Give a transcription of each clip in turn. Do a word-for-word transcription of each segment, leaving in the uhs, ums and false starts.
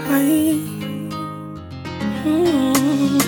Ai. Mm.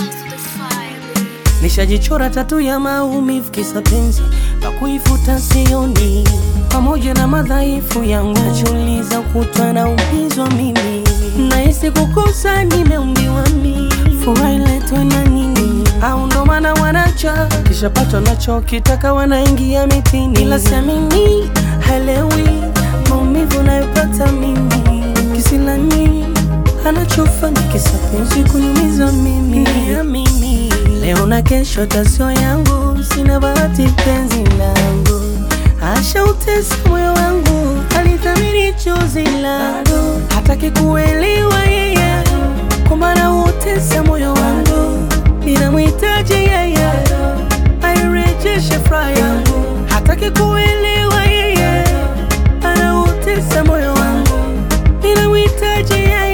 Nishajichora tatu ya maumivu kisa penzi na kuifuta sioni, pamoja na madhaifu yangu najiuliza kutwa na umizwa mimi, nahisi kukosa nimeumbiwa mimi, furaha iletwe na nini? Au ndo maana wanacha kisha pato nacho kitaka wanaingia mitini, ila siamini halewi maumivu nayopata mimi, kisilani anachofanya kisa penzi kuniumiza mimi. Ya mimi leo na kesho tasio yangu, sina bahati penzi langu, asha utesa moyo wangu, alithamini chozi langu, hataki kuelewa yeye kwamba na utesa moyo wangu, ninamhitaji yeye airejeshe furaha yangu, hataki kuelewa yeye anautesa moyo wangu, ninamhitaji yeye.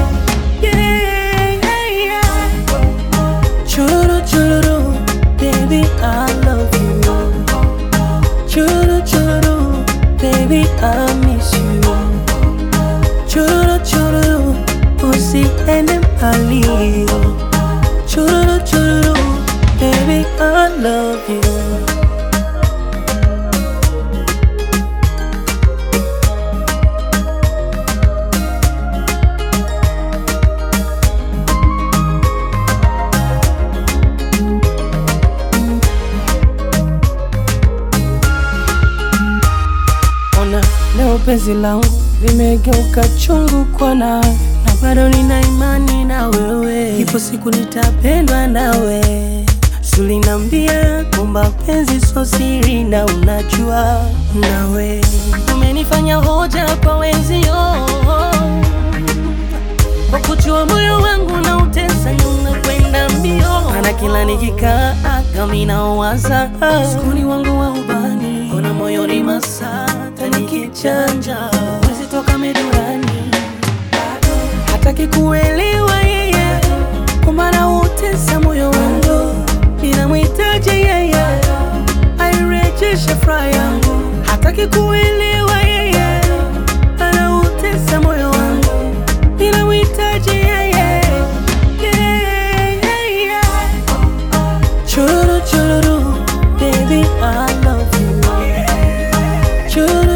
Churu churu, baby I love you. Churu churu, baby I miss you. Churu churu, usiende mbali. Churu churu, baby I love you. Leo penzi langu limegeuka chungu kwa na na bado nina imani na wewe, ipo siku nitapendwa nawe. Sulinambia kwamba penzi so siri na unajua, nawe umenifanya hoja kwa wenzio, kwa kujua moyo wangu na utesa nyuma kwenda mbio, mana kila nikikaa kama nawaza sukuni wangu wa ubani, kuna moyo ni masaa nikichanja wezi toka medurani, hataki kuelewa yeye kwamba na utesa moyo wangu, ninamhitaji yeye airejeshe furaha yangu, hataki kuelewa yeye anautesa moyo wangu, ninamhitaji yeye. Churu churu, baby I love you. Churu